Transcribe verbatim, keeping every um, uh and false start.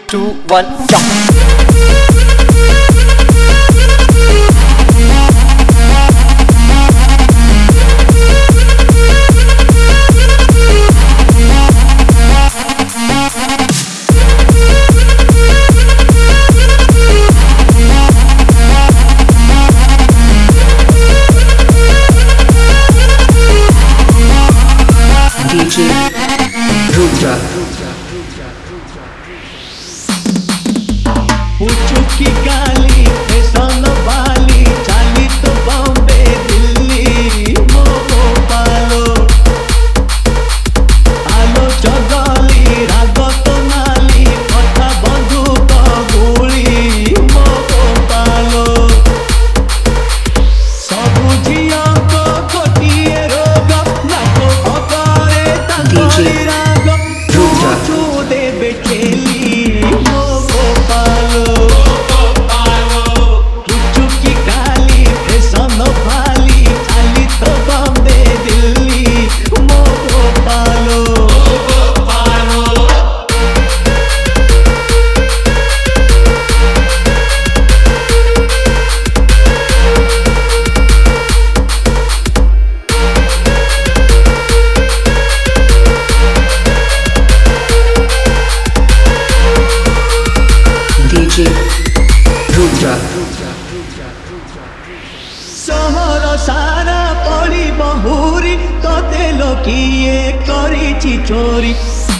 two, one, jump. D J Rudra. पूछू की गाली फैशन वाली चाली तो बॉम्बे दिल्ली मोमो पालो आलो चगली राग तो नाली कथा बंदूक गुली मोमो पालो सबु झिया को गोटिए रोग नाको भगरे तांगरी राग पूछू देबे खेली मोमो पालो D J Rudra. सहर सारा पड़ी बहुरी तते लोकिए करिछि चोरी।